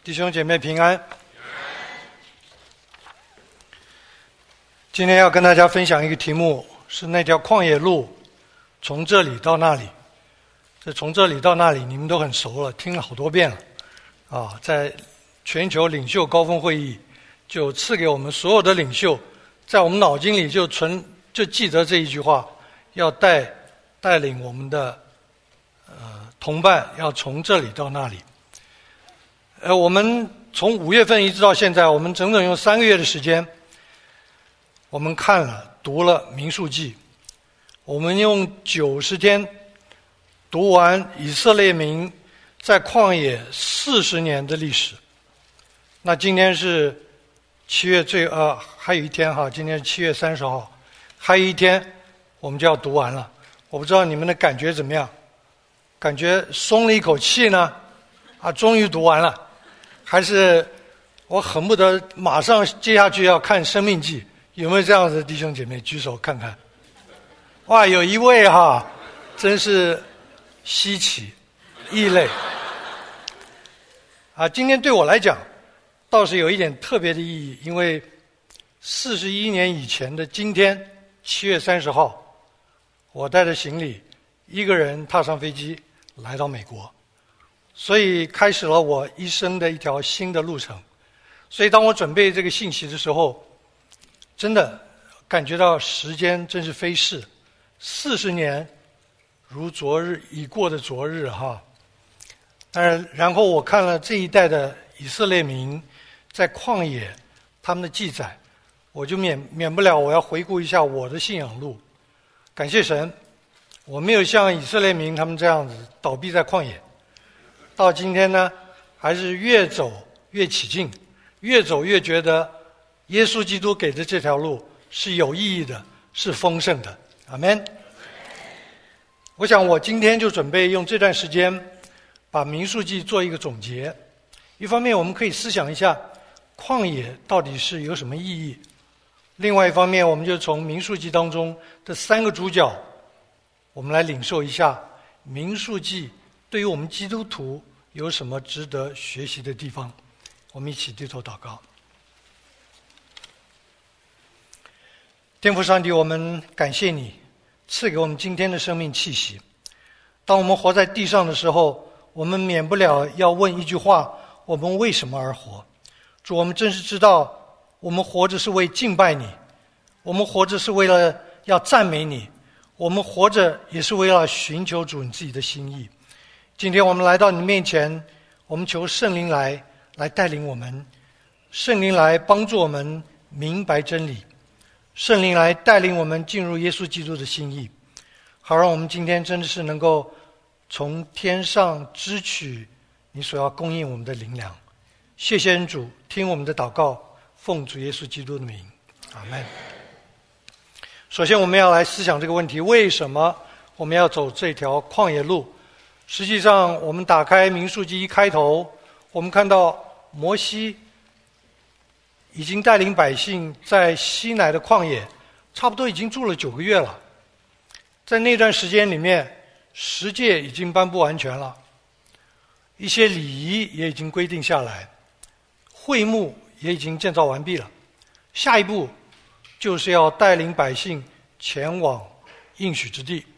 弟兄姐妹平安。今天要跟大家分享一个题目，是那条旷野路，从这里到那里。这从这里到那里，你们都很熟了，听了好多遍了。在全球领袖高峰会议，就赐给我们所有的领袖，在我们脑筋里就记得这一句话，要带领我们的同伴，要从这里到那里。我们从5月份一直到现在，我们整整用3个月的时间，我们读了民数记，我们用90天读完以色列民在旷野40年的历史。那今天是7月还有一天今天是7月30号，还有一天我们就要读完了。我不知道你们的感觉怎么样？感觉松了一口气呢？终于读完了。还是我恨不得马上接下去要看《生命记》，有没有这样子的弟兄姐妹举手看看？哇，有一位真是稀奇异类。今天对我来讲倒是有一点特别的意义，因为41年以前的今天7月30号，我带着行李一个人踏上飞机来到美国。所以开始了我一生的一条新的路程。所以当我准备这个信息的时候，真的感觉到时间真是飞逝，40年如昨日已过的昨日然后我看了这一代的以色列民在旷野他们的记载，我就免不了我要回顾一下我的信仰路。感谢神，我没有像以色列民他们这样子倒闭在旷野。到今天呢，还是越走越起劲，越走越觉得耶稣基督给的这条路是有意义的，是丰盛的。阿们。我想我今天就准备用这段时间把民数记做一个总结。一方面我们可以思想一下旷野到底是有什么意义，另外一方面我们就从民数记当中的3个主角，我们来领受一下民数记对于我们基督徒有什么值得学习的地方。我们一起低头祷告。天父上帝，我们感谢你赐给我们今天的生命气息。当我们活在地上的时候，我们免不了要问一句话：我们为什么而活？主，我们真是知道我们活着是为敬拜你，我们活着是为了要赞美你，我们活着也是为了寻求主你自己的心意。今天我们来到你面前，我们求圣灵来带领我们，圣灵来帮助我们明白真理，圣灵来带领我们进入耶稣基督的心意，好让我们今天真的是能够从天上支取你所要供应我们的灵粮。谢谢恩主，听我们的祷告，奉主耶稣基督的名，阿们。首先我们要来思想这个问题，为什么我们要走这条旷野路？实际上我们打开民数记一开头，我们看到摩西已经带领百姓在西乃的旷野差不多已经住了9个月了。在那段时间里面，十诫已经颁布完全了，一些礼仪也已经规定下来，会幕也已经建造完毕了。下一步就是要带领百姓前往应许之地。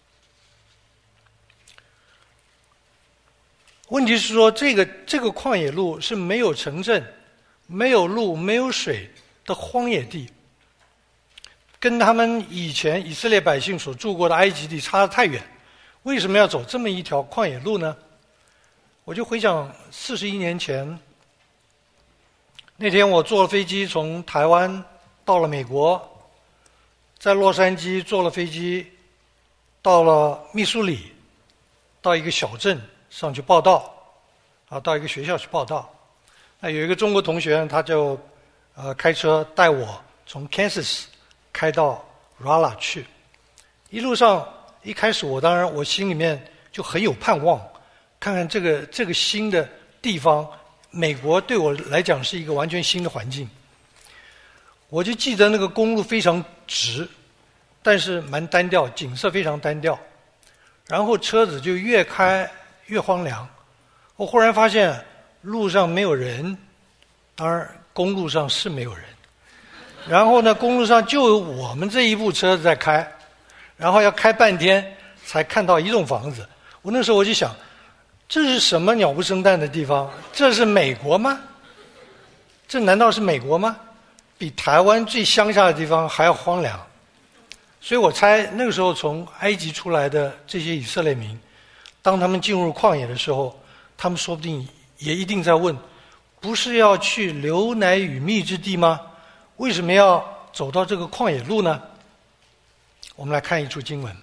问题是说这个旷野路是没有城镇、没有路、没有水的荒野地，跟他们以前以色列百姓所住过的埃及地差得太远。为什么要走这么一条旷野路呢？我就回想41年前那天，我坐了飞机从台湾到了美国，在洛杉矶坐了飞机到了密苏里，到一个小镇上去报道，到一个学校去报道。有一个中国同学，他就开车带我从 Kansas 开到 Raleigh 去。一路上一开始当然我心里面就很有盼望，看看这个新的地方，美国对我来讲是一个完全新的环境。我就记得那个公路非常直，但是蛮单调，景色非常单调，然后车子就越开越荒凉。我忽然发现路上没有人，当然公路上是没有人。然后呢，公路上就有我们这一部车子在开，然后要开半天才看到一栋房子。我那时候我就想，这是什么鸟不生蛋的地方？这是美国吗？这难道是美国吗？比台湾最乡下的地方还要荒凉。所以我猜那个时候从埃及出来的这些以色列民，当他们进入旷野的时候，他们说不定也一定在问，不是要去流奶与蜜之地吗？为什么要走到这个旷野路呢？我们来看一处经文，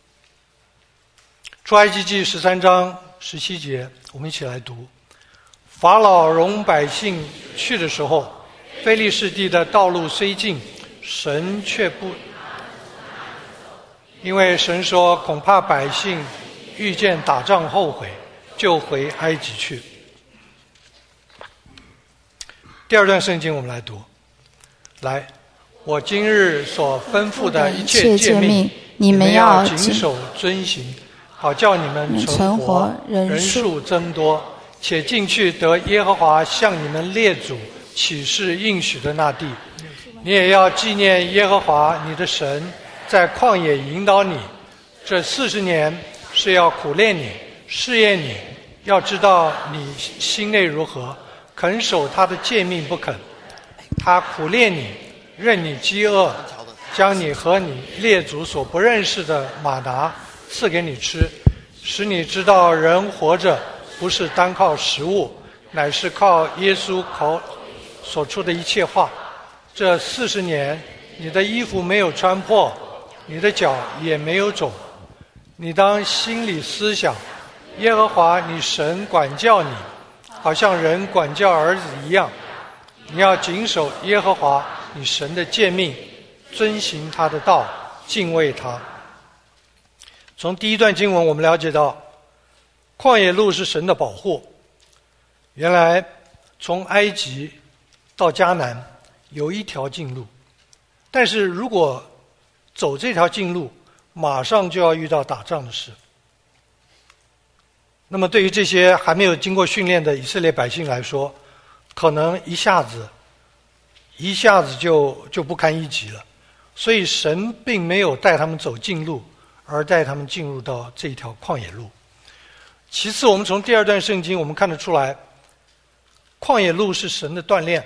出埃及记13章17节，我们一起来读。法老容百姓去的时候，非利士地的道路虽近，神却不，因为神说恐怕百姓遇见打仗后悔，就回埃及去。第二段圣经我们来读。来，我今日所吩咐的一切诫命，你们要谨守遵行，好叫你们存活，人数增多，且进去得耶和华向你们列祖起誓应许的那地。你也要纪念耶和华你的神在旷野引导你，这40年是要苦练你，试验你，要知道你心内如何，肯守他的诫命不肯。他苦练你，任你饥饿，将你和你列祖所不认识的玛拿赐给你吃，使你知道人活着不是单靠食物，乃是靠耶稣口所出的一切话。这40年，你的衣服没有穿破，你的脚也没有肿。你当心里思想，耶和华你神管教你，好像人管教儿子一样。你要谨守耶和华你神的诫命，遵行他的道，敬畏他。从第一段经文我们了解到，旷野路是神的保护。原来从埃及到迦南有一条近路，但是如果走这条近路，马上就要遇到打仗的事。那么对于这些还没有经过训练的以色列百姓来说，可能一下子就不堪一击了。所以神并没有带他们走近路，而带他们进入到这一条旷野路。其次，我们从第二段圣经我们看得出来，旷野路是神的锻炼。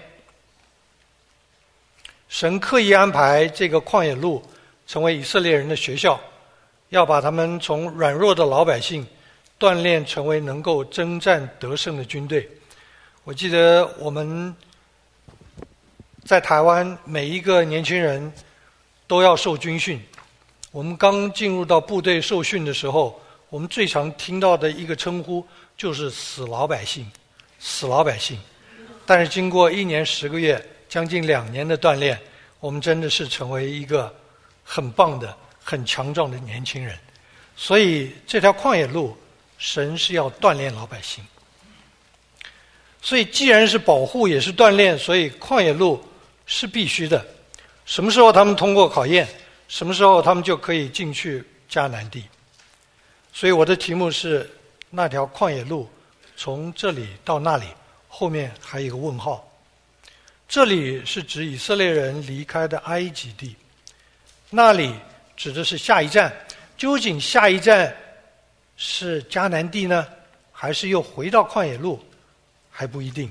神刻意安排这个旷野路成为以色列人的学校，要把他们从软弱的老百姓锻炼成为能够征战得胜的军队。我记得我们在台湾每一个年轻人都要受军训。我们刚进入到部队受训的时候，我们最常听到的一个称呼就是死老百姓，死老百姓。但是经过1年10个月，将近2年的锻炼，我们真的是成为一个很棒的、很强壮的年轻人。所以这条旷野路，神是要锻炼老百姓。所以既然是保护也是锻炼，所以旷野路是必须的。什么时候他们通过考验，什么时候他们就可以进去迦南地。所以我的题目是那条旷野路从这里到那里，后面还有一个问号。这里是指以色列人离开的埃及地，那里指的是下一站。究竟下一站是迦南地呢，还是又回到旷野路，还不一定。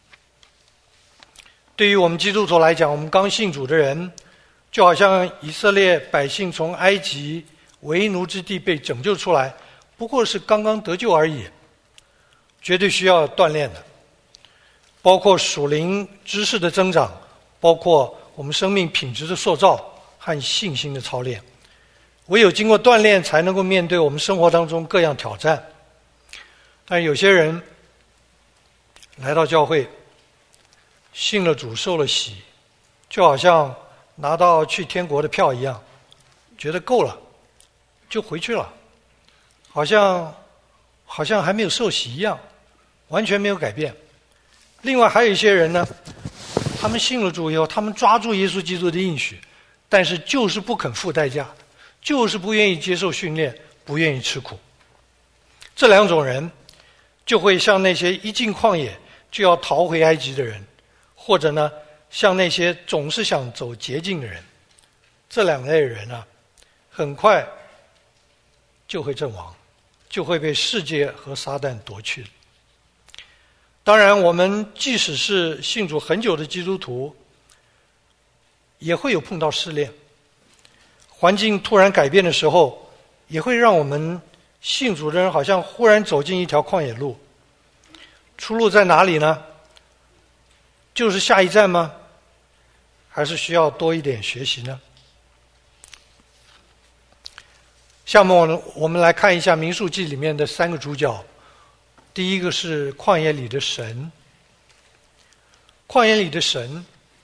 对于我们基督徒来讲，我们刚信主的人，就好像以色列百姓从埃及为奴之地被拯救出来，不过是刚刚得救而已，绝对需要锻炼的，包括属灵知识的增长，包括我们生命品质的塑造和信心的操练。唯有经过锻炼，才能够面对我们生活当中各样挑战。但有些人来到教会，信了主，受了洗，就好像拿到去天国的票一样，觉得够了，就回去了，好像还没有受洗一样，完全没有改变。另外还有一些人呢，他们信了主以后，他们抓住耶稣基督的应许，但是就是不肯付代价，就是不愿意接受训练，不愿意吃苦。这两种人就会像那些一进旷野就要逃回埃及的人，或者呢，像那些总是想走捷径的人。这两类人啊，很快就会阵亡，就会被世界和撒旦夺去。当然，我们即使是信主很久的基督徒，也会有碰到试炼，环境突然改变的时候，也会让我们信主的人好像忽然走进一条旷野路。出路在哪里呢？就是下一站吗？还是需要多一点学习呢？下面我们来看一下《民数记》里面的3个主角。第一个是旷野里的神。旷野里的神，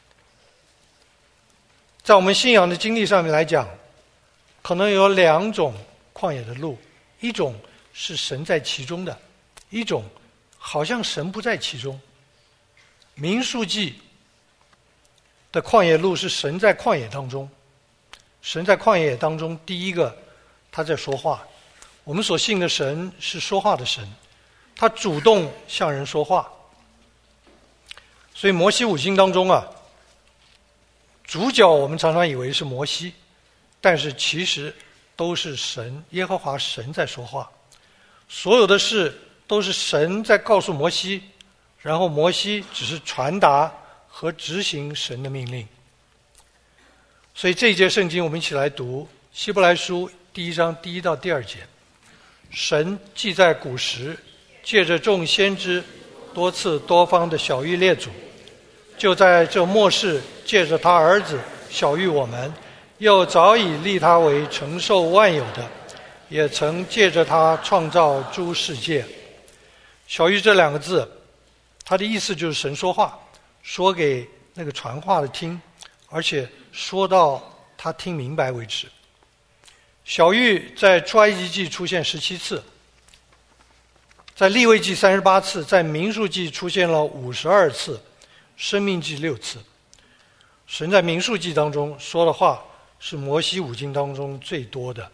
在我们信仰的经历上面来讲，可能有2种旷野的路，一种是神在其中的，一种好像神不在其中。民数记的旷野路是神在旷野当中，神在旷野当中，第一个他在说话。我们所信的神是说话的神，他主动向人说话。所以摩西五经当中啊，主角我们常常以为是摩西，但是其实都是神，耶和华神在说话。所有的事都是神在告诉摩西，然后摩西只是传达和执行神的命令。所以这一节圣经我们一起来读希伯来书第1章第1到第2节。神既在古时借着众先知多次多方的晓谕列祖，就在这末世借着他儿子晓谕我们，又早已立他为承受万有的，也曾借着他创造诸世界。晓谕这2个字，它的意思就是神说话，说给那个传话的听，而且说到他听明白为止。晓谕在出埃及记出现17次，在利未记38次，在民数记出现了52次，申命记6次。神在民数记当中说的话是摩西五经当中最多的。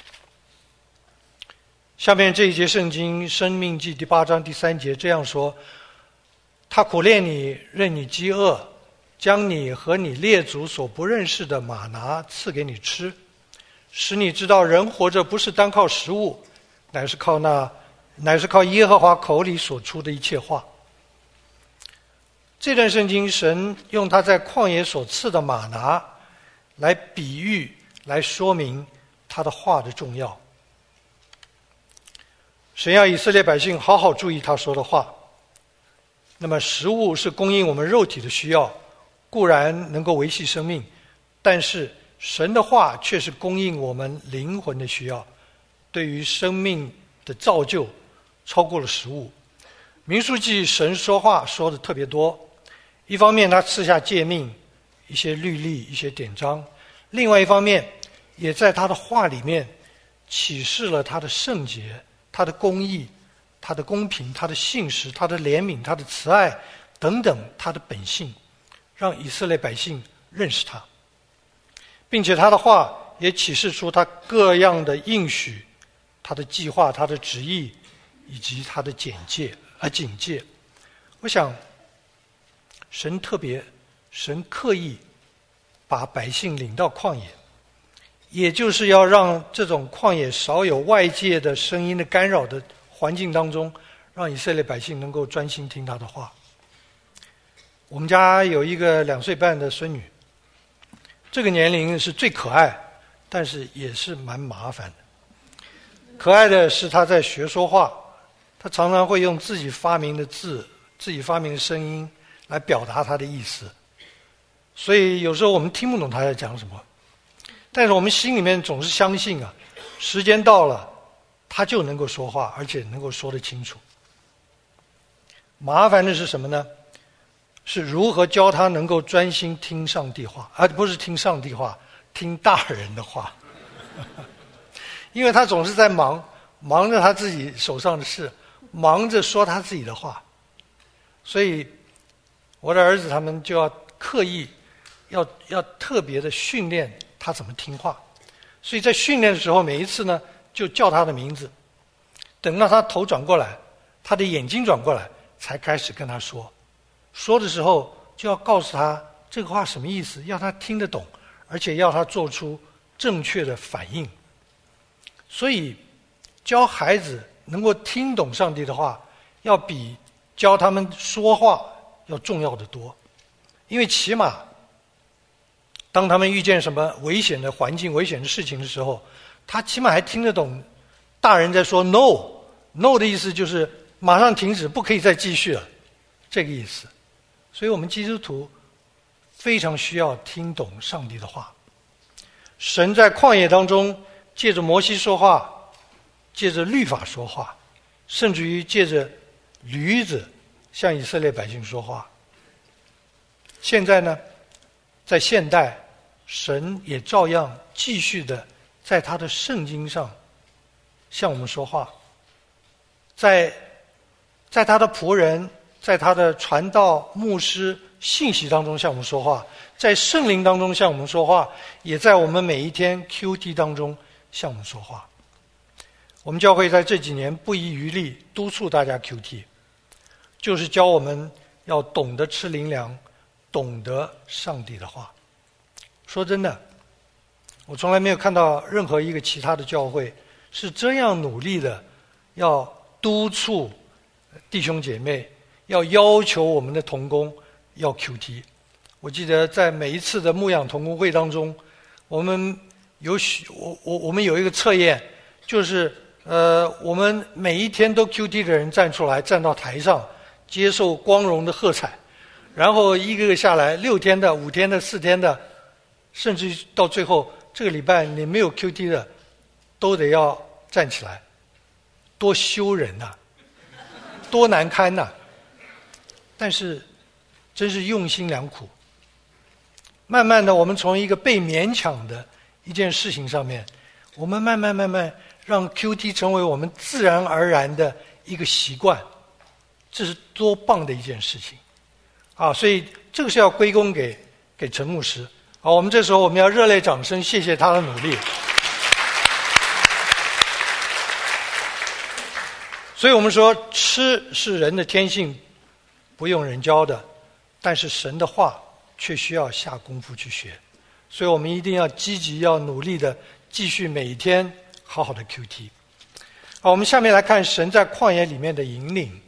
下面这一节圣经申命记第8章第3节这样说：他苦练你，任你饥饿，将你和你列祖所不认识的玛拿赐给你吃，使你知道人活着不是单靠食物，乃是靠耶和华口里所出的一切话。这段圣经神用他在旷野所赐的玛拿来比喻，来说明他的话的重要。神要以色列百姓好好注意他说的话。那么食物是供应我们肉体的需要，固然能够维系生命，但是神的话却是供应我们灵魂的需要，对于生命的造就超过了食物。民数记神说话说的特别多，一方面他赐下诫命，一些律例，一些典章，另外一方面也在他的话里面启示了他的圣洁，他的公义，他的公平，他的信实，他的怜悯，他的慈爱等等，他的本性，让以色列百姓认识他，并且他的话也启示出他各样的应许，他的计划，他的旨意，以及他的警戒。我想神刻意把百姓领到旷野，也就是要让这种旷野少有外界的声音的干扰的环境当中，让以色列百姓能够专心听他的话。我们家有一个2岁半的孙女，这个年龄是最可爱，但是也是蛮麻烦的。可爱的是她在学说话，她常常会用自己发明的字，自己发明的声音来表达她的意思，所以有时候我们听不懂她在讲什么，但是我们心里面总是相信啊，时间到了她就能够说话，而且能够说得清楚。麻烦的是什么呢？是如何教她能够专心听上帝话，而不是听上帝话，听大人的话。因为她总是在忙着她自己手上的事，忙着说她自己的话，所以我的儿子他们就要刻意要特别的训练他怎么听话。所以在训练的时候，每一次呢就叫他的名字，等到他头转过来， 他的眼睛转过来，才开始跟他说。说的时候就要告诉他这个话什么意思，要他听得懂，而且要他做出正确的反应。所以教孩子能够听懂上帝的话，要比教他们说话要重要的多。因为起码当他们遇见什么危险的环境、危险的事情的时候，他起码还听得懂大人在说 no 的意思就是马上停止，不可以再继续了，这个意思。所以我们基督徒非常需要听懂上帝的话。神在旷野当中借着摩西说话，借着律法说话，甚至于借着驴子向以色列百姓说话。现在呢，在现代，神也照样继续的在他的圣经上向我们说话，在他的仆人，在他的传道、牧师、信息当中向我们说话，在圣灵当中向我们说话，也在我们每一天 QT 当中向我们说话。我们教会在这几年不遗余力督促大家 QT， 就是教我们要懂得吃灵粮，懂得上帝的话。说真的，我从来没有看到任何一个其他的教会是这样努力的要督促弟兄姐妹，要要求我们的同工要 QT。 我记得在每一次的牧养同工会当中，我们有一个测验，就是我们每一天都 QT 的人站出来，站到台上接受光荣的喝彩，然后一个个下来，6天的、5天的、4天的，甚至到最后这个礼拜你没有 QT 的都得要站起来，多羞人呐，多难堪呐。但是真是用心良苦，慢慢的我们从一个被勉强的一件事情上面，我们慢慢让 QT 成为我们自然而然的一个习惯，这是多棒的一件事情啊！所以这个是要归功给陈牧师。好，我们这时候我们要热烈掌声，谢谢他的努力。所以我们说，吃是人的天性，不用人教的，但是神的话却需要下功夫去学。所以我们一定要积极、要努力的继续每一天好好的 QT。好，我们下面来看神在旷野里面的引领。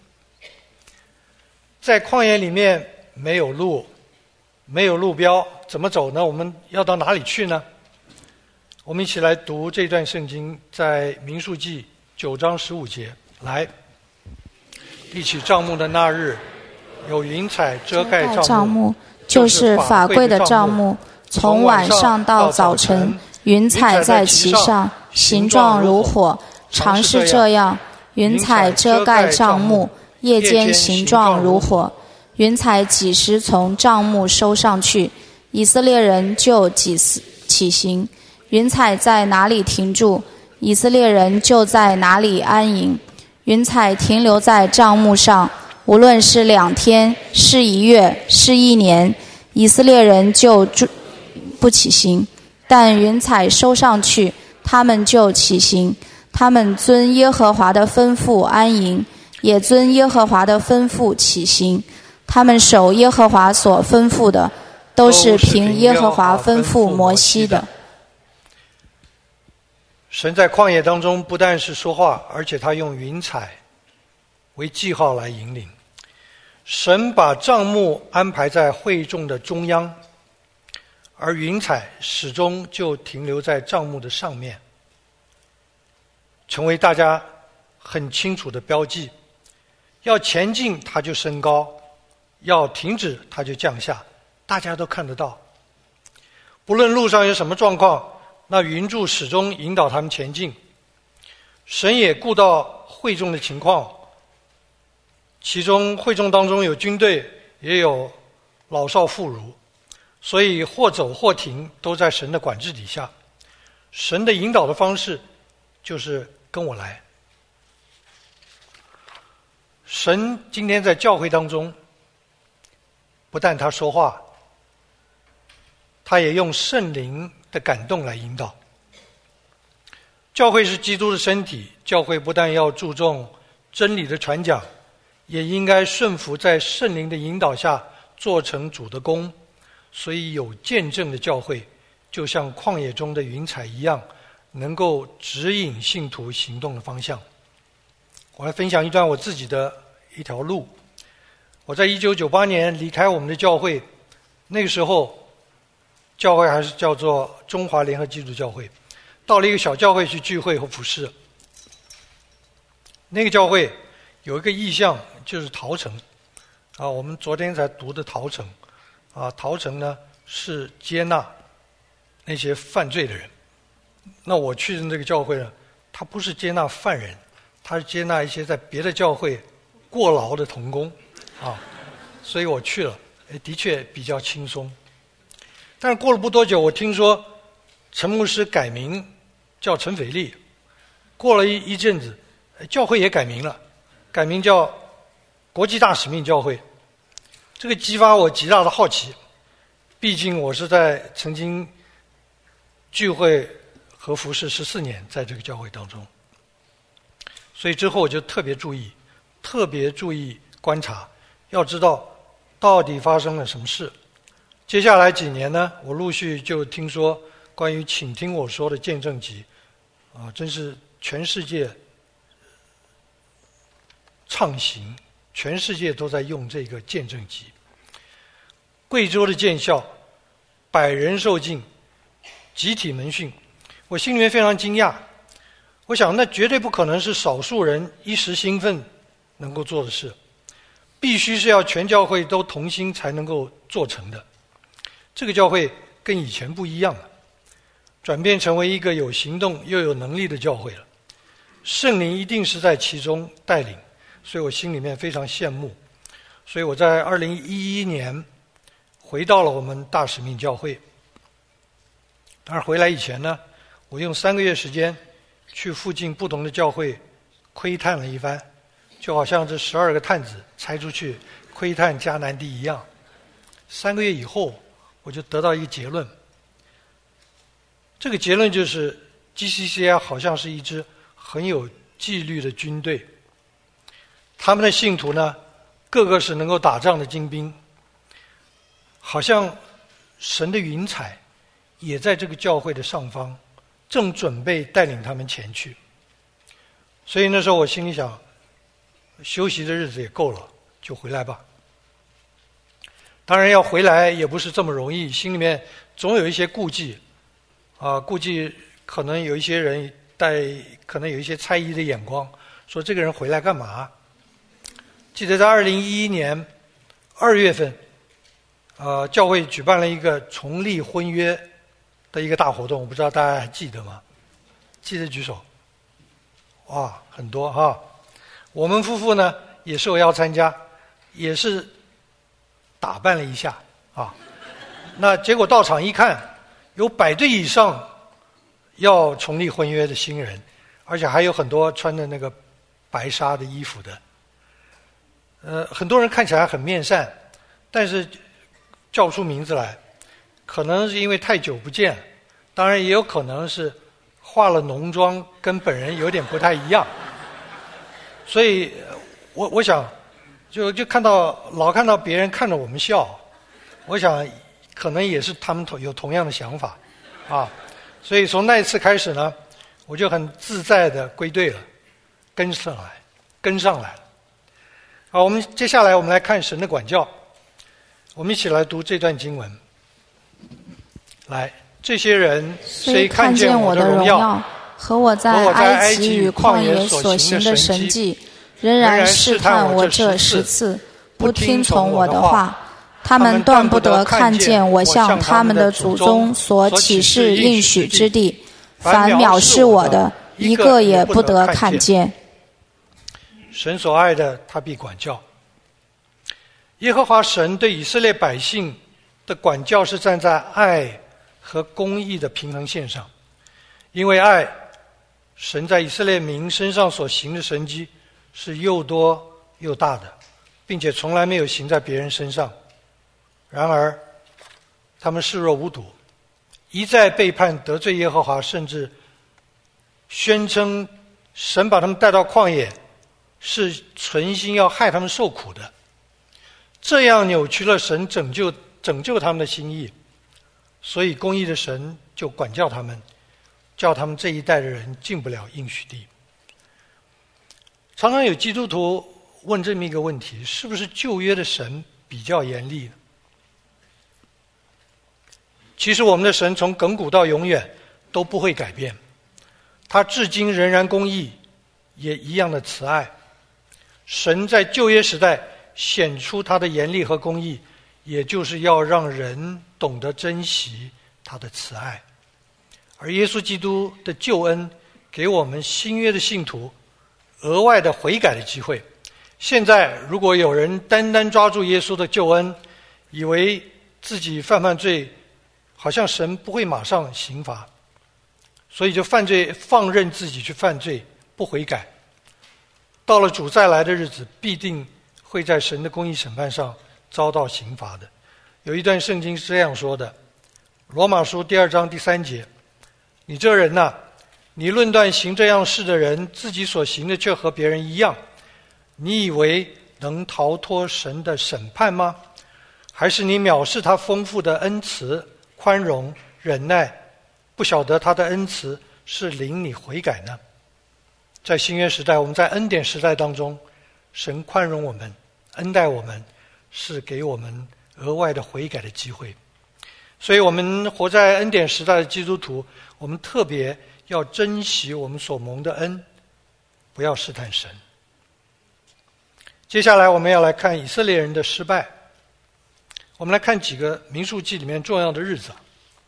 在旷野里面没有路，没有路标，怎么走呢？我们要到哪里去呢？我们一起来读这段圣经，在民数记9章15节。来，立起帐幕的那日，有云彩遮盖帐幕， 就是法柜的帐幕，从晚上到早晨，云彩在其上，形状如火，常是这样。云彩遮盖帐幕，夜间形状如火。云彩几时从帐幕收上去，以色列人就几时起行。云彩在哪里停住，以色列人就在哪里安营。云彩停留在帐幕上，无论是2天，是1月，是1年，以色列人就不起行。但云彩收上去，他们就起行。他们遵耶和华的吩咐安营，也遵耶和华的吩咐起行。他们守耶和华所吩咐的，都是凭耶和华吩咐摩西的。 神在旷野当中不但是说话，而且他用云彩为记号来引领。神把帐幕安排在会众的中央，而云彩始终就停留在帐幕的上面，成为大家很清楚的标记。要前进它就升高，要停止它就降下，大家都看得到。不论路上有什么状况，那云柱始终引导他们前进。神也顾到会众的情况，其中会众当中有军队，也有老少妇孺，所以或走或停都在神的管制底下。神的引导的方式就是跟我来。神今天在教会当中，不但他说话，他也用圣灵的感动来引导。教会是基督的身体，教会不但要注重真理的传讲，也应该顺服在圣灵的引导下做成主的工。所以有见证的教会就像旷野中的云彩一样，能够指引信徒行动的方向。我来分享一段我自己的一条路。我在1998年离开我们的教会，那个时候教会还是叫做中华联合基督教会，到了一个小教会去聚会和服事。那个教会有一个意向，就是陶城我们昨天才读的陶城陶城呢是接纳那些犯罪的人。那我去的那个教会呢，他不是接纳犯人，他是接纳一些在别的教会过劳的同工所以我去了，的确比较轻松。但是过了不多久，我听说陈牧师改名叫陈斐利，过了一阵子，教会也改名了，改名叫国际大使命教会。这个激发我极大的好奇，毕竟我是在曾经聚会和服事14年，在这个教会当中，所以之后我就特别注意观察，要知道到底发生了什么事。接下来几年呢，我陆续就听说关于请听我说的见证集真是全世界畅行，全世界都在用这个见证集。贵州的建校100人受浸，集体门训，我心里面非常惊讶。我想那绝对不可能是少数人一时兴奋能够做的事，必须是要全教会都同心才能够做成的。这个教会跟以前不一样了，转变成为一个有行动又有能力的教会了。圣灵一定是在其中带领，所以我心里面非常羡慕。所以我在2011年回到了我们大使命教会。当然回来以前呢，我用3个月时间去附近不同的教会窥探了一番，就好像这12个探子拆出去窥探迦南地一样。3个月以后，我就得到一个结论。这个结论就是 GCCI 好像是一支很有纪律的军队，他们的信徒呢，个个是能够打仗的精兵，好像神的云彩也在这个教会的上方，正准备带领他们前去。所以那时候我心里想，休息的日子也够了，就回来吧。当然要回来也不是这么容易，心里面总有一些顾忌顾忌可能有一些人可能有一些猜疑的眼光，说这个人回来干嘛。记得在2011年2月份教会举办了一个重立婚约的一个大活动，我不知道大家还记得吗？记得举手。哇，很多我们夫妇呢也受邀参加，也是打扮了一下那结果到场一看，有100对以上要重立婚约的新人，而且还有很多穿的那个白纱的衣服的。很多人看起来很面善，但是叫不出名字来，可能是因为太久不见，当然也有可能是化了浓妆，跟本人有点不太一样。所以我想就老看到别人看着我们笑，我想可能也是他们有同样的想法所以从那一次开始呢，我就很自在的归队了，跟上来了。好，接下来我们来看神的管教。我们一起来读这段经文。来，这些人虽看见我的荣耀和我在埃及与旷野所行的神迹，仍然试探我这10次，不听从我的话。他们断不得看见我向他们的祖宗所启示应许之地，凡藐视我的，一个也不得看见。 神所爱的，他必管教。耶和华神对以色列百姓的管教是站在爱和公义的平衡线上。因为爱，神在以色列民身上所行的神迹是又多又大的，并且从来没有行在别人身上。然而他们视若无睹，一再背叛得罪耶和华，甚至宣称神把他们带到旷野是存心要害他们受苦的，这样扭曲了神拯救他们的心意，所以公义的神就管教他们，叫他们这一代的人进不了应许地。常常有基督徒问这么一个问题：是不是旧约的神比较严厉呢？其实我们的神从亘古到永远都不会改变，他至今仍然公义，也一样的慈爱。神在旧约时代显出他的严厉和公义，也就是要让人懂得珍惜他的慈爱。而耶稣基督的救恩给我们新约的信徒额外的悔改的机会。现在如果有人单单抓住耶稣的救恩，以为自己犯罪，好像神不会马上刑罚，所以就放任自己去犯罪，不悔改，到了主再来的日子，必定会在神的公义审判上遭到刑罚的。有一段圣经是这样说的，罗马书第2章第3节：你这人呐，你论断行这样事的人，自己所行的却和别人一样，你以为能逃脱神的审判吗？还是你藐视他丰富的恩慈、宽容、忍耐，不晓得他的恩慈是领你悔改呢？在新约时代，我们在恩典时代当中，神宽容我们，恩待我们，是给我们额外的悔改的机会。所以我们活在恩典时代的基督徒，我们特别要珍惜我们所蒙的恩，不要试探神。接下来我们要来看以色列人的失败。我们来看几个民数记里面重要的日子。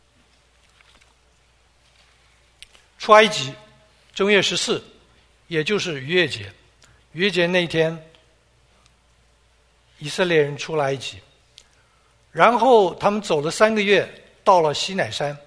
出埃及正月14，也就是逾越节。逾越节那天，以色列人出了埃及，然后他们走了3个月，到了西乃山。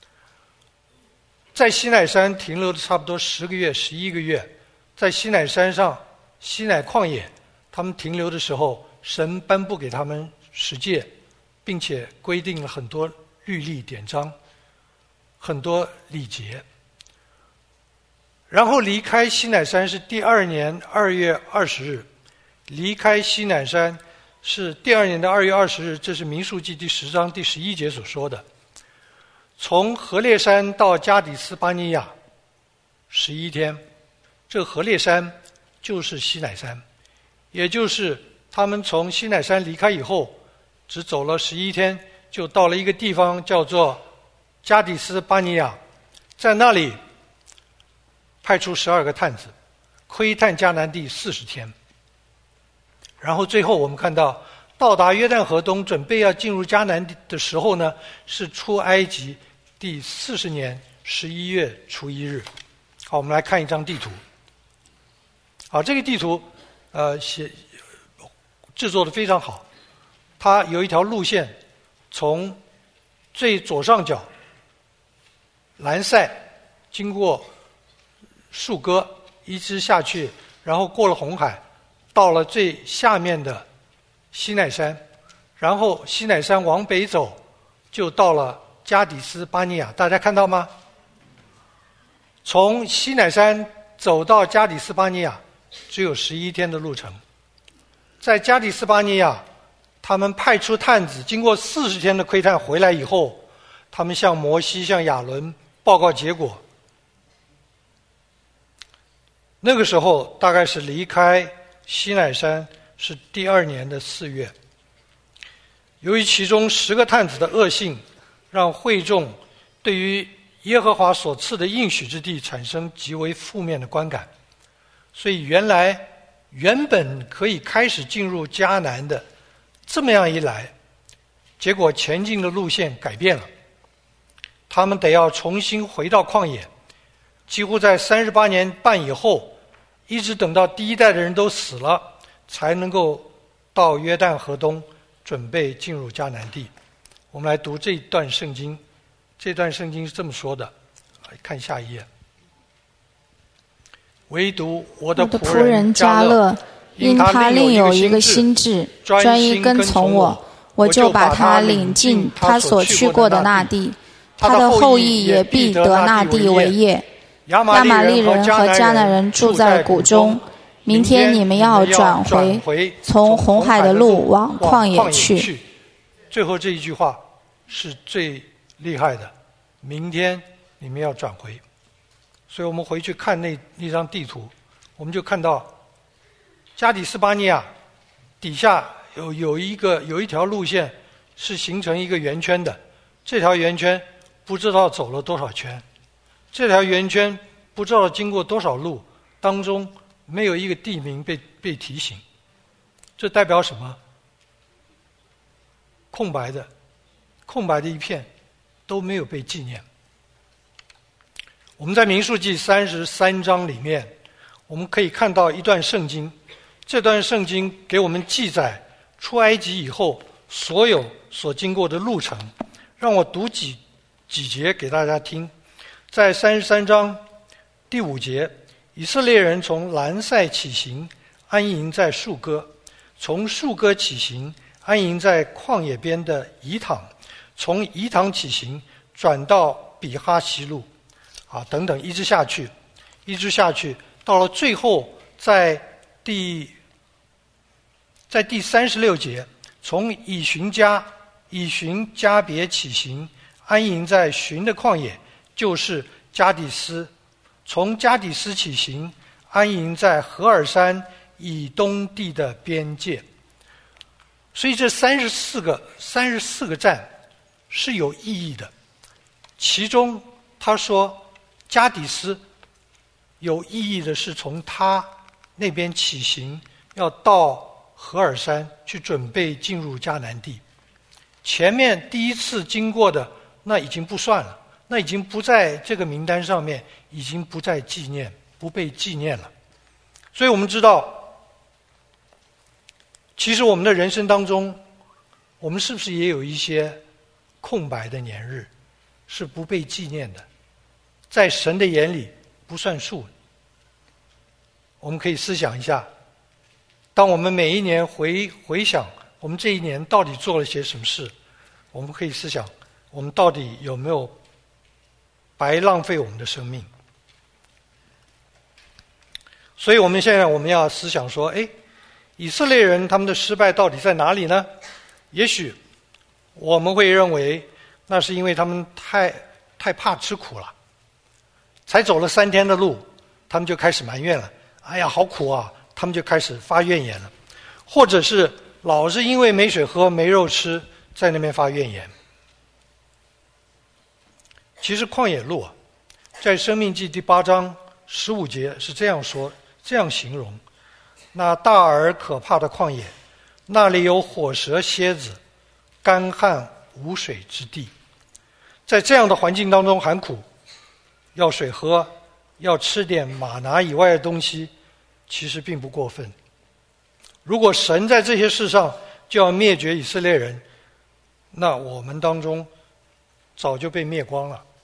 在西乃山停留了差不多10个月、11个月。在西乃山上，西乃旷野，他们停留的时候，神颁布给他们10诫，并且规定了很多律例典章，很多礼节。然后离开西乃山是第2年2月20日，离开西乃山是第2年的2月20日，这是民数记第10章第11节所说的。从何烈山到加底斯巴尼亚11天，这个何烈山就是西乃山，也就是他们从西乃山离开以后，只走了11天，就到了一个地方叫做加底斯巴尼亚，在那里派出12个探子，窥探迦南地40天。然后最后我们看到，到达约旦河东，准备要进入迦南地的时候呢，是出埃及第40年11月初1日。好，我们来看一张地图。好，这个地图制作得非常好。它有一条路线，从最左上角兰塞经过树哥一直下去，然后过了红海，到了最下面的西乃山，然后西乃山往北走，就到了加底斯巴尼亚。大家看到吗？从西乃山走到加底斯巴尼亚只有11天的路程。在加底斯巴尼亚，他们派出探子，经过40天的窥探回来以后，他们向摩西、向亚伦报告结果。那个时候大概是离开西乃山是第2年的4月。由于其中10个探子的恶性，让会众对于耶和华所赐的应许之地产生极为负面的观感，所以原本可以开始进入迦南的，这么样一来，结果前进的路线改变了，他们得要重新回到旷野，几乎在38年半以后，一直等到第1代的人都死了，才能够到约旦河东，准备进入迦南地。我们来读这段圣经，这段圣经是这么说的，看下一页。唯独我的仆人迦勒， 因他另有一个心志，专一跟从我，我就把他领进他所去过的那地，他的后裔也必得那地为业。亚玛利人和迦南人住在谷中， 明天你们要转回，从红海的路往旷野去。 最后这一句话是最厉害的，明天你们要转回。所以我们回去看那张地图，我们就看到加底斯巴尼亚底下有一条路线是形成一个圆圈的，这条圆圈不知道走了多少圈，这条圆圈不知道经过多少路，当中没有一个地名被提醒。这代表什么？空白的一片都没有被纪念。我们在民数记33章里面，我们可以看到一段圣经，这段圣经给我们记载出埃及以后所有所经过的路程。让我读几节给大家听。在33章第5节，以色列人从兰塞起行，安营在树歌；从树歌起行，安营在旷野边的以坦；从以坦起行，转到比哈西路，等等，一直下去，到了最后，在第36节，从以寻加别起行，安营在寻的旷野，就是加底斯；从加底斯起行，安营在何尔山以东地的边界。所以这34个站是有意义的。其中他说加底斯有意义的是从他那边起行，要到何尔山去准备进入迦南地。前面第一次经过的那已经不算了，那已经不在这个名单上面，已经不被纪念了。所以我们知道，其实我们的人生当中，我们是不是也有一些空白的年日是不被纪念的，在神的眼里不算数。我们可以思想一下，当我们每一年回想我们这一年到底做了些什么事，我们可以思想我们到底有没有白浪费我们的生命。所以我们现在要思想说，以色列人他们的失败到底在哪里呢？也许我们会认为那是因为他们太怕吃苦了，才走了3天的路，他们就开始埋怨了，哎呀好苦啊，他们就开始发怨言了。或者是老是因为没水喝没肉吃，在那边发怨言。其实旷野路在申命记第8章15节是这样说，这样形容：那大而可怕的旷野，那里有火蛇蝎子，干旱无水之地。在这样的环境当中喊苦，要水喝，要吃点玛拿以外的东西，其实并不过分。如果神在这些事上就要灭绝以色列人，那我们当中早就被灭光了。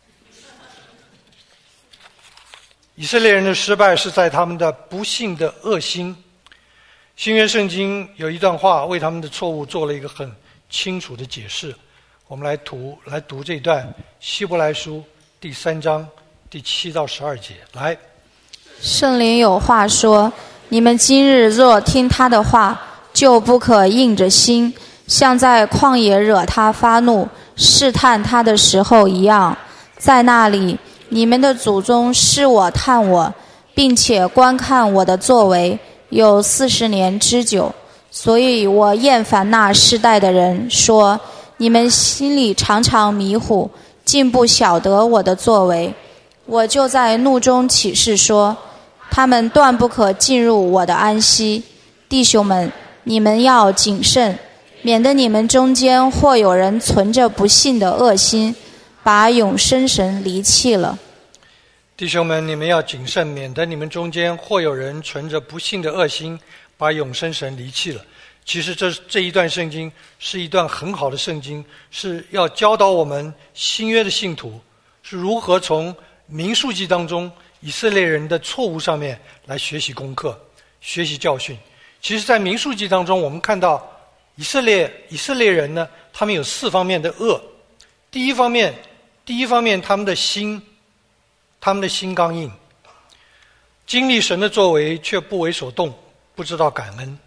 以色列人的失败是在他们的不幸的恶心。新约圣经有一段话为他们的错误做了一个很清楚的解释。我们来读这一段希伯来书第3章第7到12节。来， 圣灵有话说，你们今日若听他的话，就不可硬着心，像在旷野惹他发怒试探他的时候一样。在那里你们的祖宗试我探我，并且观看我的作为有40年之久，所以我厌烦那世代的人，说你们心里常常迷糊，竟不晓得我的作为。我就在怒中起誓说，他们断不可进入我的安息。弟兄们，你们要谨慎，免得你们中间或有人存着不信的恶心，把永生神离弃了。 弟兄们，你们要谨慎，免得你们中间或有人存着不信的恶心，把永生神离弃了。其实这一段圣经是一段很好的圣经，是要教导我们新约的信徒是如何从民数记当中以色列人的错误上面来学习功课，学习教训。其实在民数记当中，我们看到以色列人呢，他们有4方面的恶。第一方面他们的心刚硬。 经历神的作为却不为所动，不知道感恩。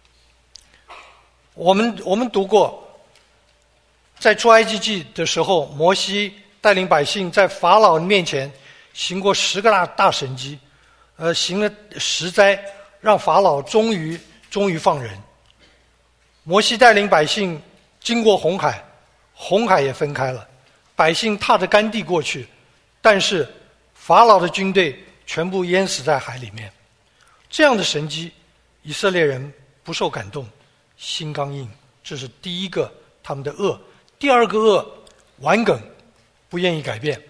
我们读过，在出埃及记的时候，摩西带领百姓在法老面前行过10个大神迹，行了10灾，让法老终于放人。摩西带领百姓经过红海，红海也分开了，百姓踏着干地过去，但是法老的军队全部淹死在海里面。这样的神迹，以色列人不受感动，心刚硬，这是第一个他们的恶。第二个恶，顽梗，不愿意改变，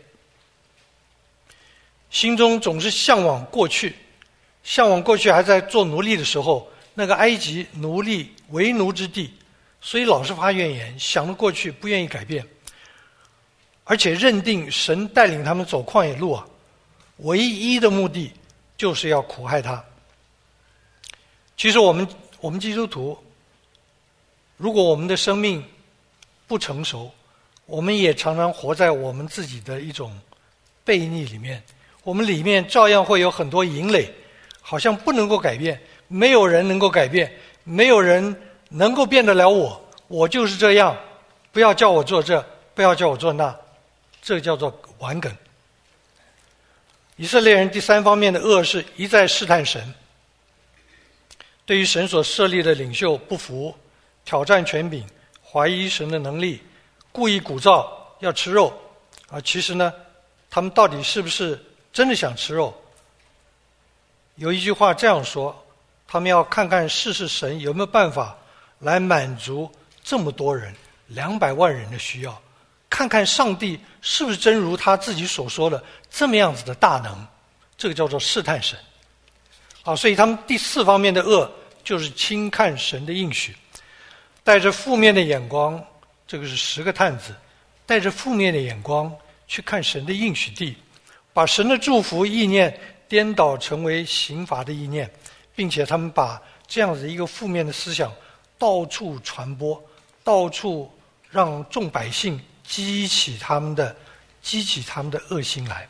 心中总是向往过去，还在做奴隶的时候，那个埃及奴隶为奴之地，所以老是发怨言，想着过去，不愿意改变，而且认定神带领他们走旷野路唯一的目的就是要苦害他。其实我们基督徒，如果我们的生命不成熟，我们也常常活在我们自己的一种悖逆里面，我们里面照样会有很多营垒，好像不能够改变，没有人能够改变，没有人能够变得了我就是这样，不要叫我做这，不要叫我做那，这叫做顽梗。以色列人第3方面的恶是一再试探神，对于神所设立的领袖不服，挑战权柄，怀疑神的能力，故意鼓噪要吃肉其实呢，他们到底是不是真的想吃肉？有一句话这样说，他们要看看试试神有没有办法来满足这么多人200万人的需要，看看上帝是不是真如他自己所说的这么样子的大能，这个叫做试探神所以他们第4方面的恶就是轻看神的应许，带着负面的眼光，这个是10个探子，带着负面的眼光去看神的应许地，把神的祝福意念颠倒成为刑罚的意念，并且他们把这样子一个负面的思想到处传播，到处让众百姓激起他们的恶心来。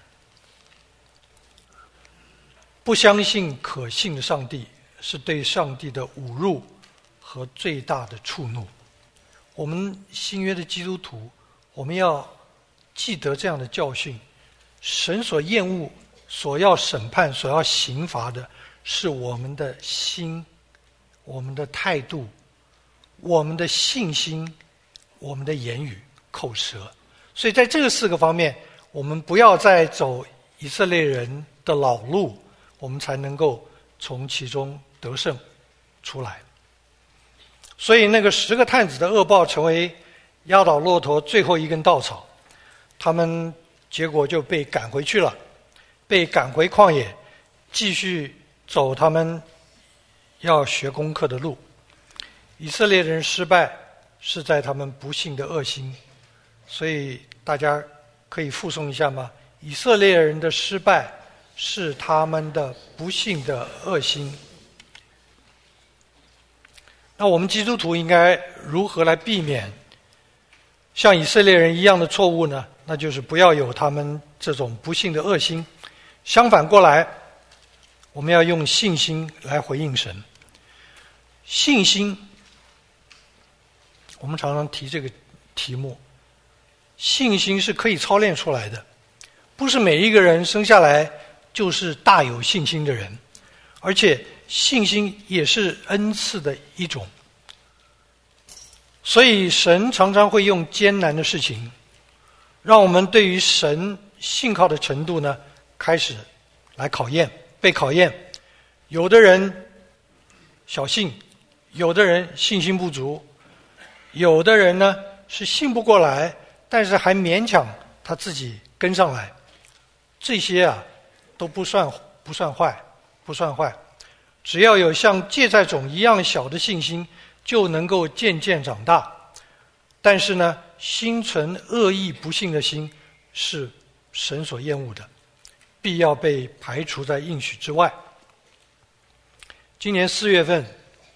不相信可信的上帝，是对上帝的侮辱和最大的触怒。我们新约的基督徒，我们要记得这样的教训，神所厌恶、所要审判、所要刑罚的是我们的心、我们的态度、我们的信心、我们的言语、口舌。所以在这4个方面，我们不要再走以色列人的老路，我们才能够从其中得胜出来。所以那个10个探子的恶报成为压倒骆驼最后一根稻草，他们结果就被赶回去了，被赶回旷野，继续走他们要学功课的路。以色列人失败是在他们不幸的恶心，所以大家可以附送一下吗？以色列人的失败是他们的不幸的恶心。那我们基督徒应该如何来避免像以色列人一样的错误呢？那就是不要有他们这种不幸的恶心。相反过来，我们要用信心来回应神。信心，我们常常提这个题目，信心是可以操练出来的，不是每一个人生下来就是大有信心的人，而且信心也是恩赐的一种。所以神常常会用艰难的事情，让我们对于神信靠的程度呢，开始来被考验。有的人小信，有的人信心不足，有的人呢是信不过来，但是还勉强他自己跟上来。这些都不算坏，只要有像芥菜种一样小的信心，就能够渐渐长大。但是呢，心存恶意不信的心是神所厌恶的，必要被排除在应许之外。今年4月份，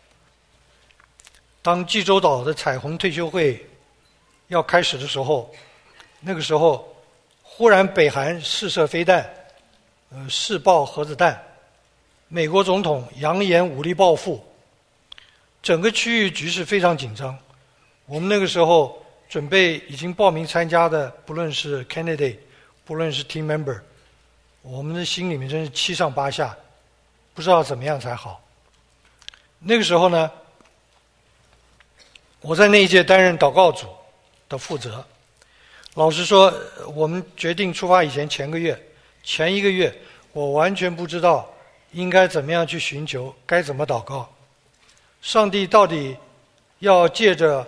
当济州岛的彩虹退休会要开始的时候，那个时候忽然北韩试射飞弹，试爆核子弹， 美国总统扬言武力报复，整个区域局势非常紧张。我们那个时候准备已经报名参加的，不论是 candidate， 不论是 team member， 我们的心里面真是七上八下，不知道怎么样才好。那个时候呢，我在那一届担任祷告组的负责。老实说，我们决定出发以前前一个月，我完全不知道应该怎么样去寻求，该怎么祷告。上帝到底要借着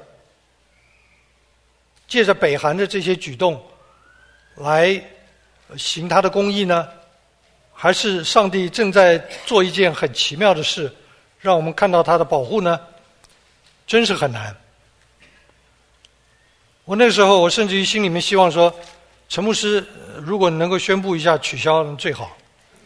北韩的这些举动来行他的公义呢？还是上帝正在做一件很奇妙的事，让我们看到他的保护呢？真是很难。我那个时候，我甚至于心里面希望说，陈牧师如果能够宣布一下取消最好。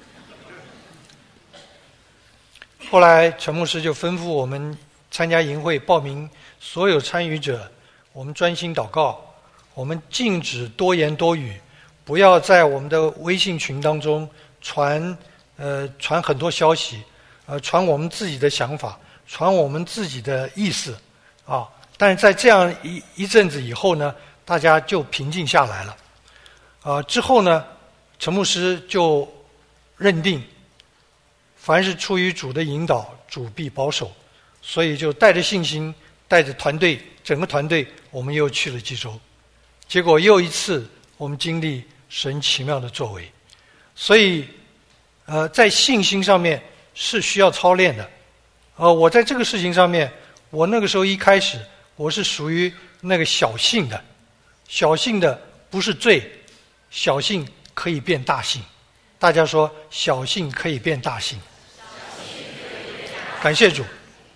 后来陈牧师就吩咐我们参加营会报名所有参与者，我们专心祷告，我们禁止多言多语，不要在我们的微信群当中传很多消息，传我们自己的想法，传我们自己的意思啊。但是在这样一阵子以后呢，大家就平静下来了。之后呢，陈牧师就认定，凡是出于主的引导，主必保守，所以就带着信心，带着团队，整个团队，我们又去了济州。结果又一次，我们经历神奇妙的作为。所以，在信心上面是需要操练的。我在这个事情上面，我那个时候一开始，我是属于那个小信的，小信的不是罪，小信可以变大信。大家说，小信可以变大信。感谢主。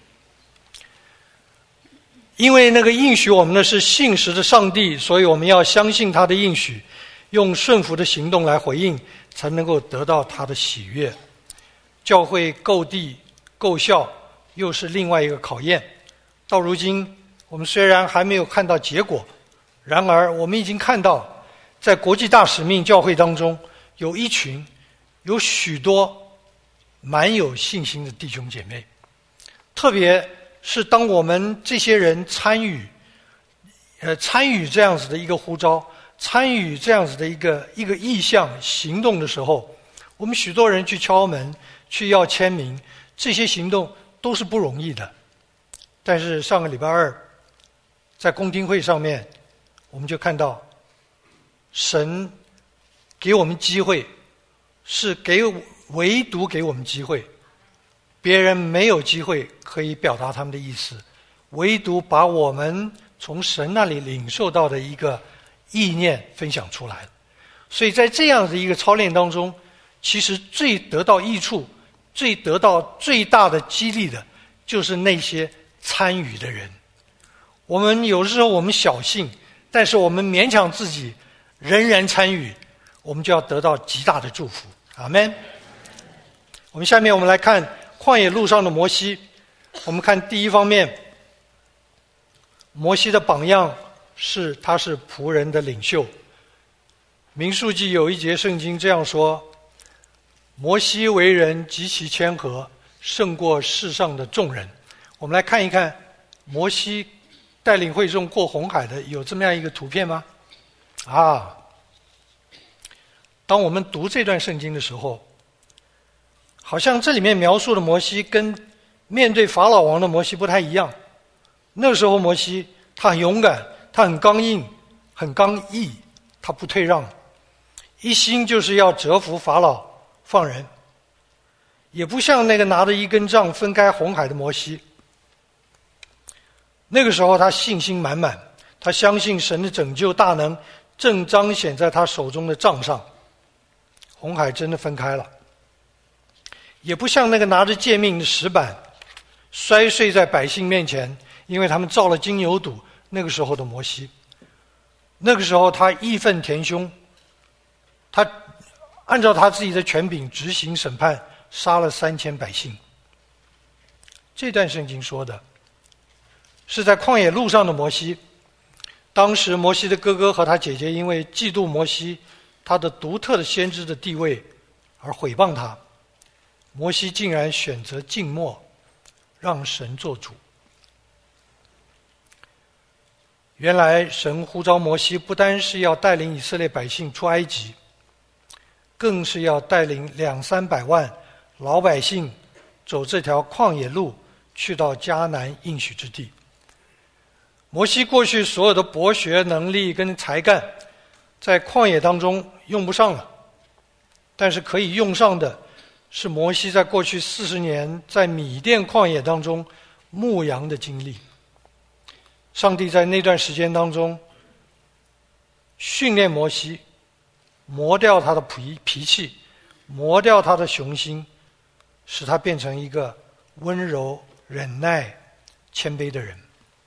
因为那个应许我们的是信实的上帝，所以我们要相信他的应许，用顺服的行动来回应，才能够得到他的喜悦。教会够地够效，又是另外一个考验。到如今，我们虽然还没有看到结果，然而我们已经看到，在国际大使命教会当中，有许多蛮有信心的弟兄姐妹，特别是当我们这些人参与这样子的一个呼召，参与这样子的一个意向行动的时候，我们许多人去敲门，去要签名，这些行动都是不容易的。但是上个礼拜二，在公听会上面，我们就看到神给我们机会，是唯独给我们机会，别人没有机会可以表达他们的意思，唯独把我们从神那里领受到的一个意念分享出来了。所以在这样的一个操练当中，其实最得到益处，得到最大的激励的，就是那些参与的人。我们有时候我们小信，但是我们勉强自己仍然参与，我们就要得到极大的祝福。阿们。下面我们来看旷野路上的摩西。我们看第一方面，摩西的榜样是他是仆人的领袖。民数记有一节圣经这样说：摩西为人极其谦和，胜过世上的众人。我们来看一看摩西带领会众过红海的，有这么样一个图片吗？当我们读这段圣经的时候，好像这里面描述的摩西跟面对法老王的摩西不太一样。那个时候摩西他很勇敢，他很刚硬，很刚毅，他不退让，一心就是要折服法老放人，也不像那个拿着一根杖分开红海的摩西。那个时候他信心满满，他相信神的拯救大能正彰显在他手中的杖上，红海真的分开了。也不像那个拿着诫命的石板摔碎在百姓面前，因为他们造了金牛犊，那个时候的摩西。那个时候他义愤填膺，他按照他自己的权柄执行审判，杀了3000百姓。这段圣经说的是在旷野路上的摩西。当时摩西的哥哥和他姐姐因为嫉妒摩西他的独特的先知的地位而毁谤他， 摩西竟然选择静默，让神做主。原来神呼召摩西，不单是要带领以色列百姓出埃及，更是要带领200-300万老百姓走这条旷野路，去到迦南应许之地。摩西过去所有的博学能力跟才干，在旷野当中用不上了，但是可以用上的是摩西在过去40年在米甸旷野当中牧羊的经历。上帝在那段时间当中训练摩西，磨掉他的脾气，磨掉他的雄心，使他变成一个温柔、忍耐、谦卑的人，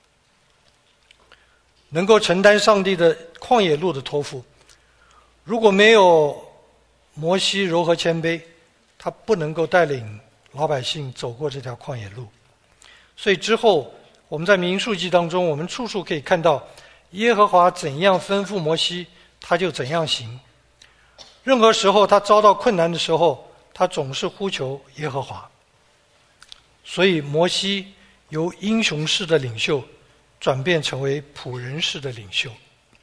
能够承担上帝的旷野路的托付。如果没有摩西柔和谦卑，他不能够带领老百姓走过这条旷野路。所以之后我们在民数记当中，我们处处可以看到耶和华怎样吩咐摩西，他就怎样行。任何时候他遭到困难的时候，他总是呼求耶和华。所以摩西由英雄式的领袖转变成为仆人式的领袖。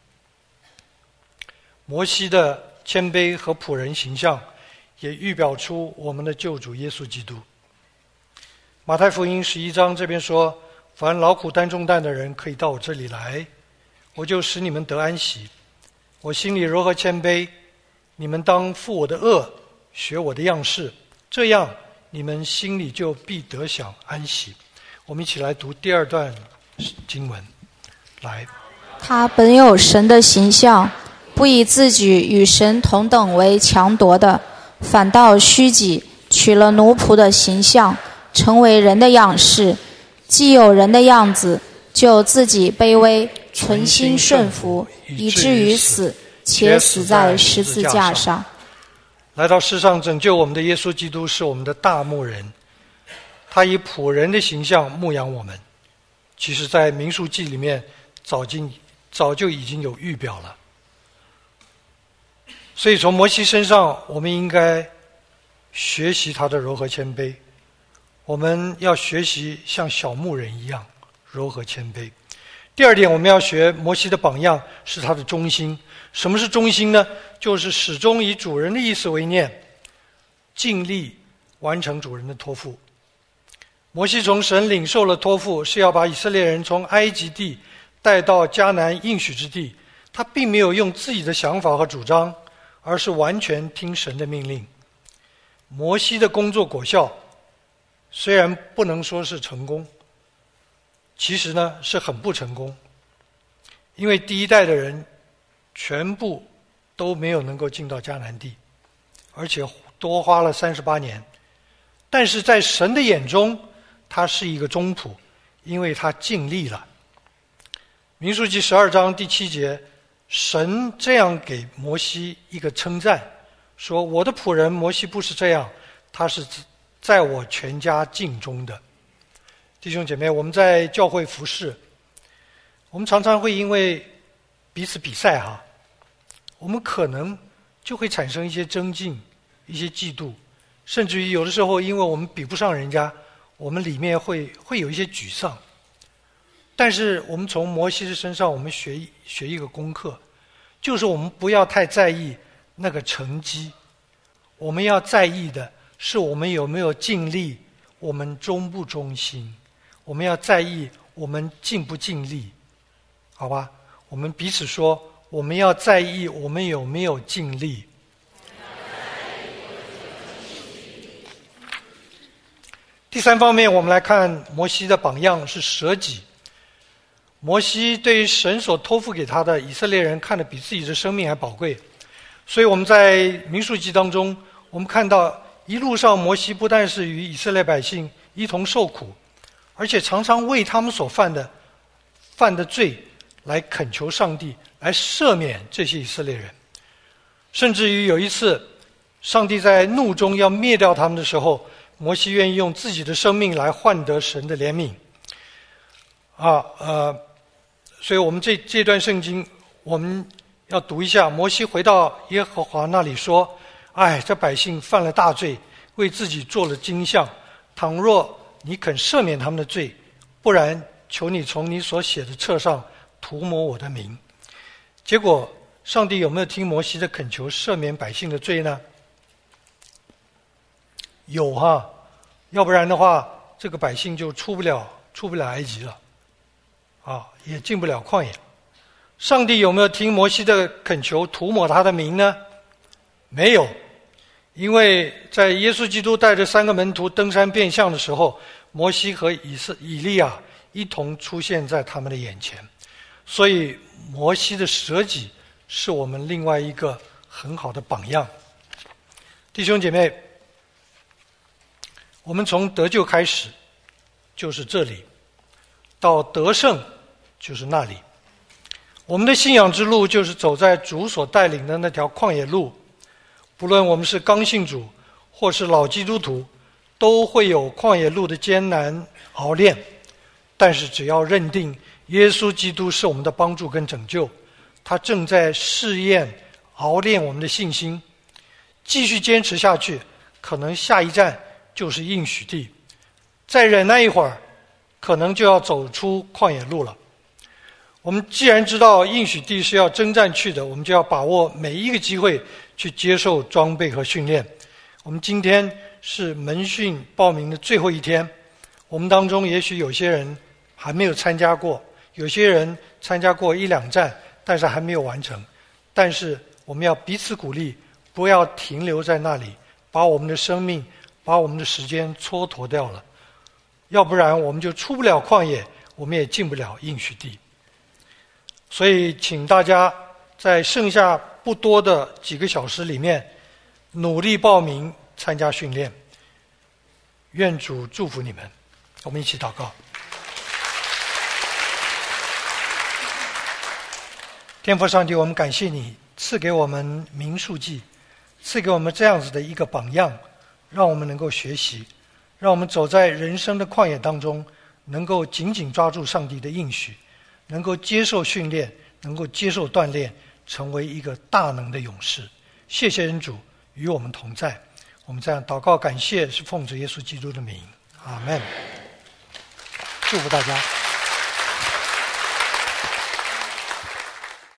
摩西的谦卑和仆人形象也预表出我们的救主耶稣基督。马太福音11章这边说，凡劳苦担重担的人可以到我这里来，我就使你们得安息。我心里柔和谦卑，你们当负我的恶，学我的样式，这样你们心里就必得享安息。我们一起来读第2段经文。来， 他本有神的形象，不以自己与神同等为强夺的，反倒虚己，取了奴仆的形象，成为人的样式。既有人的样子，就自己卑微，存心顺服，以至于死，且死在十字架上。 来到世上拯救我们的耶稣基督是我们的大牧人，他以仆人的形象牧养我们。其实在民数记里面早就已经有预表了。所以从摩西身上我们应该学习他的柔和谦卑，我们要学习像小牧人一样柔和谦卑。第2点，我们要学摩西的榜样是他的忠心。什么是忠心呢？就是始终以主人的意思为念，尽力完成主人的托付。摩西从神领受了托付，是要把以色列人从埃及地带到迦南应许之地。他并没有用自己的想法和主张，而是完全听神的命令。摩西的工作果效虽然不能说是成功，其实呢是很不成功，因为第一代的人全部都没有能够进到迦南地，而且多花了38年。但是在神的眼中，他是一个忠仆，因为他尽力了。民数记12章第7节，神这样给摩西一个称赞，说我的仆人摩西不是这样，他是在我全家尽忠的。弟兄姐妹，我们在教会服事，我们常常会因为彼此比赛我们可能就会产生一些争竞，一些嫉妒，甚至于有的时候因为我们比不上人家，我们里面会有一些沮丧。但是我们从摩西的身上我们学一个功课，就是我们不要太在意那个成绩，我们要在意的是我们有没有尽力，我们忠不忠心，我们要在意我们尽不尽力，好吧？我们彼此说，我们要在意我们有没有尽力。第3方面，我们来看摩西的榜样是舍己。摩西对于神所托付给他的以色列人看得比自己的生命还宝贵，所以我们在民数记当中，我们看到一路上摩西不但是与以色列百姓一同受苦，而且常常为他们所犯的罪来恳求上帝来赦免这些以色列人。甚至于有一次上帝在怒中要灭掉他们的时候，摩西愿意用自己的生命来换得神的怜悯所以我们这段圣经我们要读一下。摩西回到耶和华那里说，这百姓犯了大罪， 为自己做了金像。倘若你肯赦免他们的罪，不然求你从你所写的册上涂抹我的名。结果上帝有没有听摩西的恳求赦免百姓的罪呢？有哈，要不然的话这个百姓就出不了埃及了也进不了旷野。上帝有没有听摩西的恳求涂抹他的名呢？没有，因为在耶稣基督带着3个门徒登山变像的时候，摩西和以利亚一同出现在他们的眼前。所以摩西的舍己是我们另外一个很好的榜样。弟兄姐妹，我们从得救开始就是这里，到得胜就是那里。我们的信仰之路就是走在主所带领的那条旷野路。不论我们是刚信主或是老基督徒，都会有旷野路的艰难熬炼。但是只要认定耶稣基督是我们的帮助跟拯救，他正在试验熬炼我们的信心，继续坚持下去，可能下一站就是应许地，再忍耐一会儿，可能就要走出旷野路了。我们既然知道应许地是要征战去的，我们就要把握每一个机会去接受装备和训练。我们今天是门训报名的最后一天，我们当中也许有些人还没有参加过，有些人参加过1、2站，但是还没有完成。但是我们要彼此鼓励，不要停留在那里，把我们的生命把我们的时间蹉跎掉了，要不然我们就出不了旷野，我们也进不了应许地。所以请大家在剩下不多的几个小时里面努力报名参加训练。愿主祝福你们。我们一起祷告。天父上帝，我们感谢你赐给我们民数记，赐给我们这样子的一个榜样，让我们能够学习，让我们走在人生的旷野当中，能够紧紧抓住上帝的应许，能够接受训练，能够接受锻炼，成为一个大能的勇士。谢谢恩主与我们同在。我们这样祷告感谢，是奉着耶稣基督的名，阿们。祝福大家。